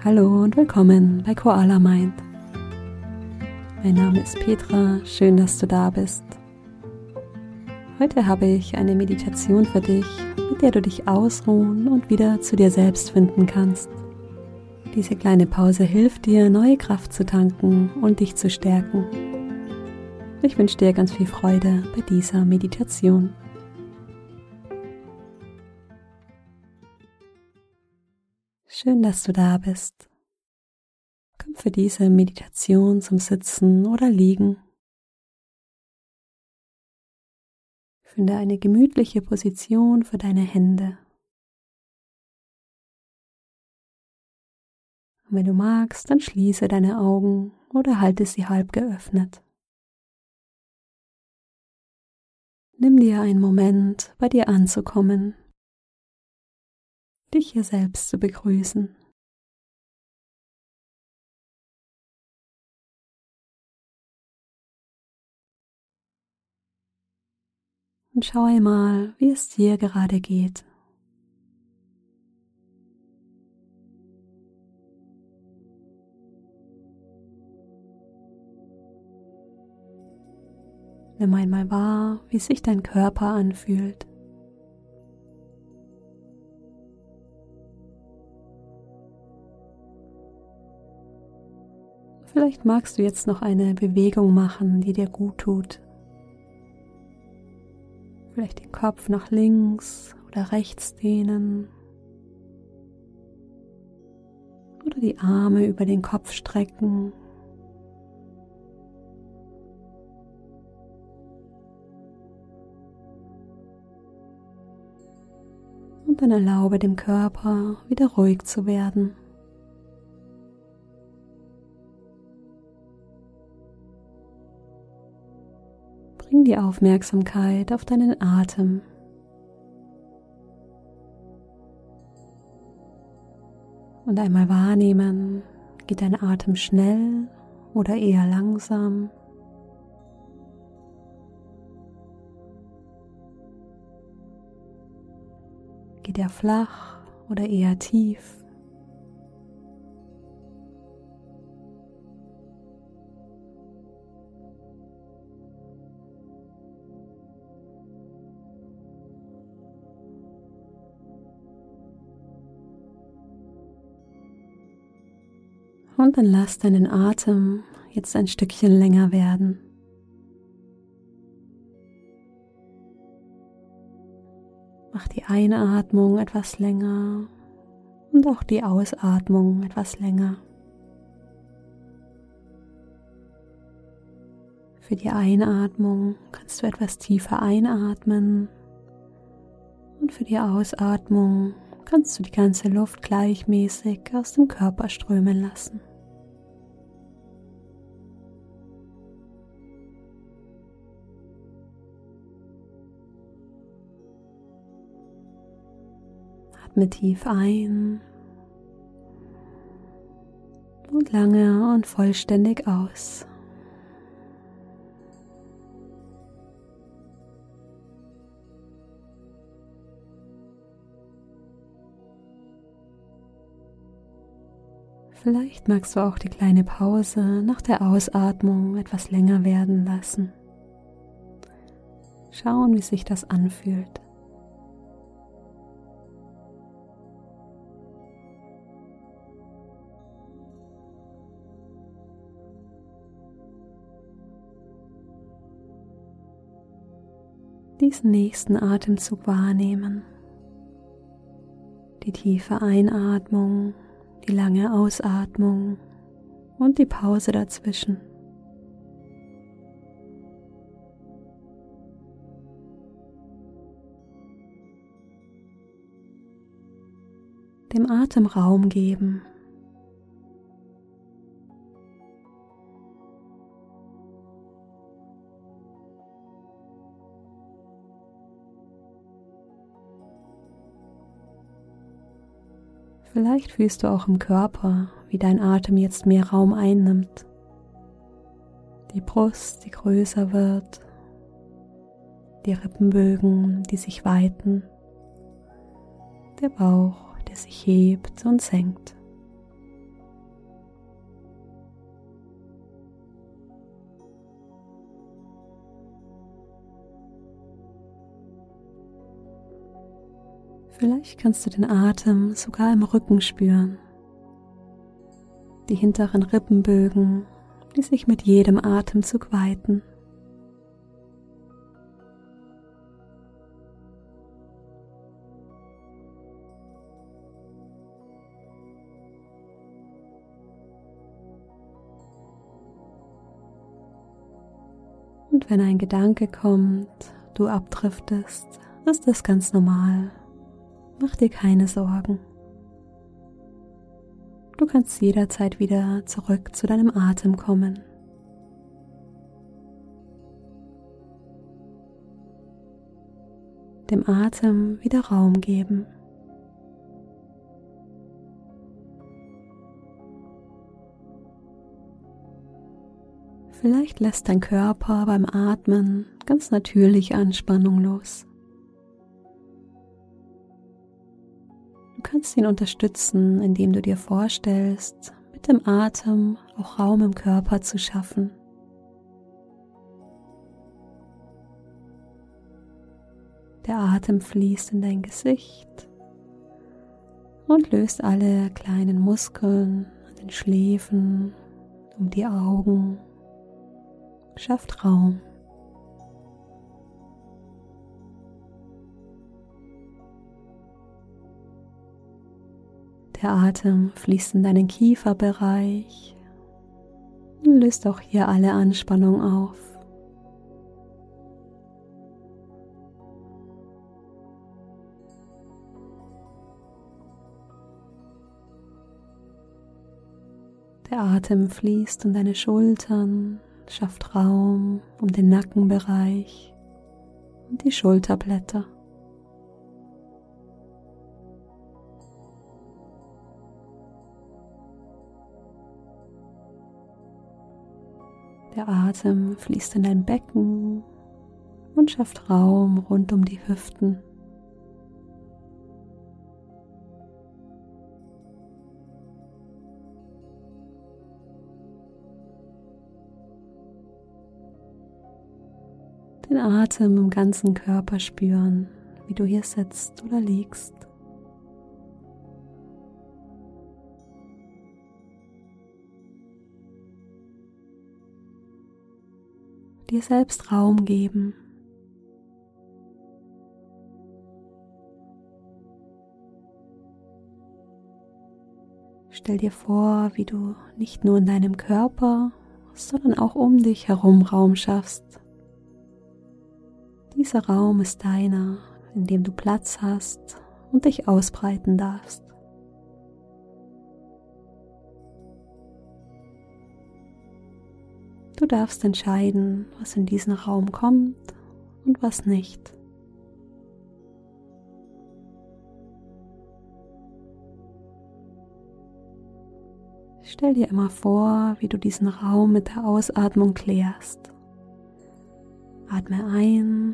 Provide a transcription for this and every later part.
Hallo und willkommen bei Koala Mind. Mein Name ist Petra, schön, dass du da bist. Heute habe ich eine Meditation für dich, mit der du dich ausruhen und wieder zu dir selbst finden kannst. Diese kleine Pause hilft dir, neue Kraft zu tanken und dich zu stärken. Ich wünsche dir ganz viel Freude bei dieser Meditation. Schön, dass du da bist. Komm für diese Meditation zum Sitzen oder Liegen. Finde eine gemütliche Position für deine Hände. Und wenn du magst, dann schließe deine Augen oder halte sie halb geöffnet. Nimm dir einen Moment, bei dir anzukommen, dich hier selbst zu begrüßen. Und schau einmal, wie es dir gerade geht. Nimm einmal wahr, wie sich dein Körper anfühlt. Vielleicht magst du jetzt noch eine Bewegung machen, die dir gut tut. Vielleicht den Kopf nach links oder rechts dehnen. Oder die Arme über den Kopf strecken. Und dann erlaube dem Körper, wieder ruhig zu werden. Bring die Aufmerksamkeit auf deinen Atem. Und einmal wahrnehmen, geht dein Atem schnell oder eher langsam? Geht er flach oder eher tief? Und dann lass deinen Atem jetzt ein Stückchen länger werden. Mach die Einatmung etwas länger und auch die Ausatmung etwas länger. Für die Einatmung kannst du etwas tiefer einatmen und für die Ausatmung kannst du die ganze Luft gleichmäßig aus dem Körper strömen lassen. Atme tief ein und lange und vollständig aus. Vielleicht magst du auch die kleine Pause nach der Ausatmung etwas länger werden lassen. Schauen, wie sich das anfühlt. Diesen nächsten Atemzug wahrnehmen. Die tiefe Einatmung, die lange Ausatmung und die Pause dazwischen. Dem Atem Raum geben. Vielleicht fühlst du auch im Körper, wie dein Atem jetzt mehr Raum einnimmt. Die Brust, die größer wird, die Rippenbögen, die sich weiten, der Bauch, der sich hebt und senkt. Vielleicht kannst du den Atem sogar im Rücken spüren. Die hinteren Rippenbögen, die sich mit jedem Atemzug weiten. Und wenn ein Gedanke kommt, du abdriftest, ist das ganz normal. Mach dir keine Sorgen. Du kannst jederzeit wieder zurück zu deinem Atem kommen. Dem Atem wieder Raum geben. Vielleicht lässt dein Körper beim Atmen ganz natürlich Anspannung los. Du kannst ihn unterstützen, indem du dir vorstellst, mit dem Atem auch Raum im Körper zu schaffen. Der Atem fließt in dein Gesicht und löst alle kleinen Muskeln an den Schläfen, um die Augen, schafft Raum. Der Atem fließt in deinen Kieferbereich und löst auch hier alle Anspannung auf. Der Atem fließt in deine Schultern, schafft Raum um den Nackenbereich und die Schulterblätter. Der Atem fließt in dein Becken und schafft Raum rund um die Hüften. Den Atem im ganzen Körper spüren, wie du hier sitzt oder liegst. Dir selbst Raum geben. Stell dir vor, wie du nicht nur in deinem Körper, sondern auch um dich herum Raum schaffst. Dieser Raum ist deiner, in dem du Platz hast und dich ausbreiten darfst. Du darfst entscheiden, was in diesen Raum kommt und was nicht. Stell dir immer vor, wie du diesen Raum mit der Ausatmung klärst. Atme ein.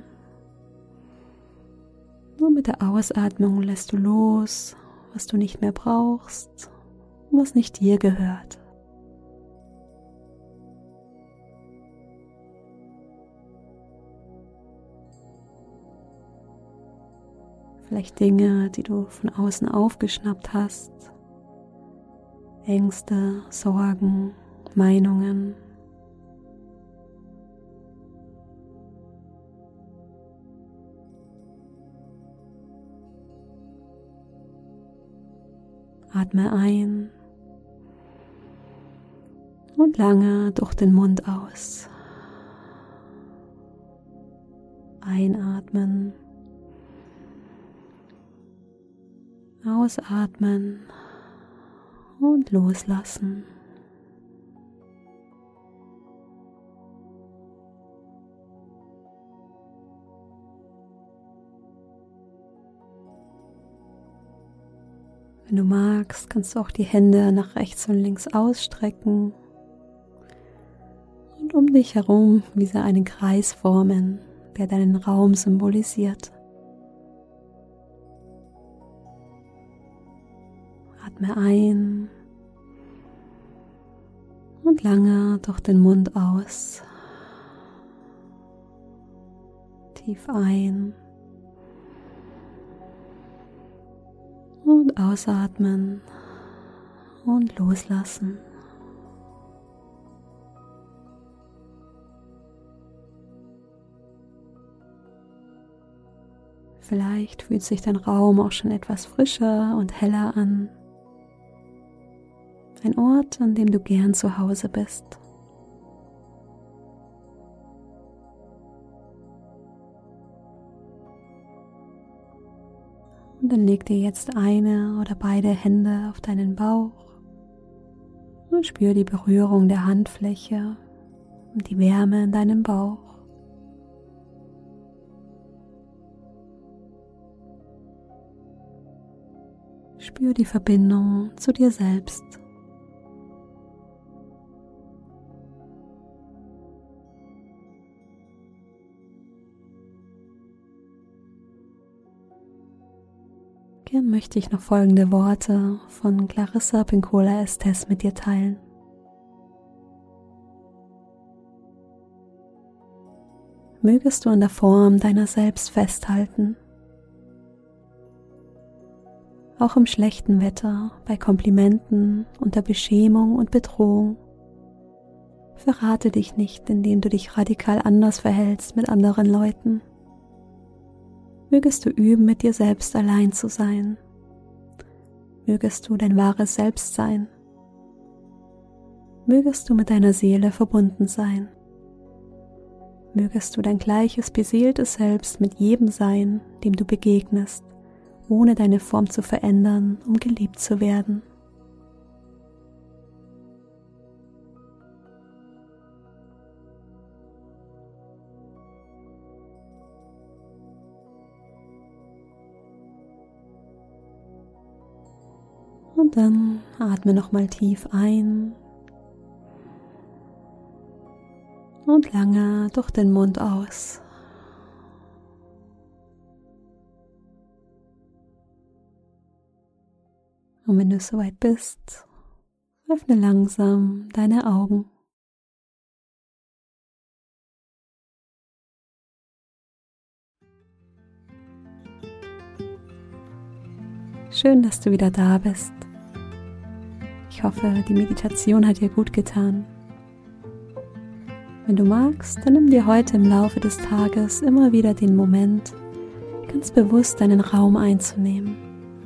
Nur mit der Ausatmung lässt du los, was du nicht mehr brauchst und was nicht dir gehört. Vielleicht Dinge, die du von außen aufgeschnappt hast. Ängste, Sorgen, Meinungen. Atme ein und lange durch den Mund aus. Einatmen. Ausatmen und loslassen. Wenn du magst, kannst du auch die Hände nach rechts und links ausstrecken und um dich herum wie so einen Kreis formen, der deinen Raum symbolisiert. Atme ein und lange durch den Mund aus. Tief ein Und ausatmen und loslassen. Vielleicht fühlt sich dein Raum auch schon etwas frischer und heller an. Ein Ort, an dem du gern zu Hause bist. Und dann leg dir jetzt eine oder beide Hände auf deinen Bauch und spür die Berührung der Handfläche und die Wärme in deinem Bauch. Spür die Verbindung zu dir selbst. Gern möchte ich noch folgende Worte von Clarissa Pinkola Estés mit dir teilen. Mögest du an der Form deiner selbst festhalten. Auch im schlechten Wetter, bei Komplimenten, unter Beschämung und Bedrohung. Verrate dich nicht, indem du dich radikal anders verhältst mit anderen Leuten. Mögest du üben, mit dir selbst allein zu sein. Mögest du dein wahres Selbst sein. Mögest du mit deiner Seele verbunden sein. Mögest du dein gleiches beseeltes Selbst mit jedem sein, dem du begegnest, ohne deine Form zu verändern, um geliebt zu werden. Und dann atme nochmal tief ein und lange durch den Mund aus. Und wenn du soweit bist, öffne langsam deine Augen. Schön, dass du wieder da bist. Ich hoffe, die Meditation hat dir gut getan. Wenn du magst, dann nimm dir heute im Laufe des Tages immer wieder den Moment, ganz bewusst deinen Raum einzunehmen.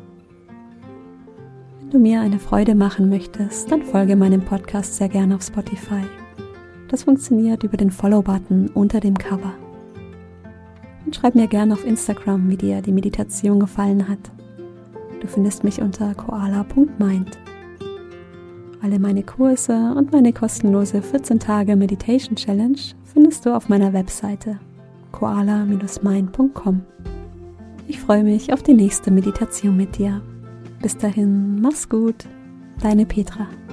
Wenn du mir eine Freude machen möchtest, dann folge meinem Podcast sehr gerne auf Spotify. Das funktioniert über den Follow-Button unter dem Cover. Und schreib mir gerne auf Instagram, wie dir die Meditation gefallen hat. Du findest mich unter koala.mind. Alle meine Kurse und meine kostenlose 14 Tage Meditation Challenge findest du auf meiner Webseite koala-mind.com. Ich freue mich auf die nächste Meditation mit dir. Bis dahin, mach's gut, deine Petra.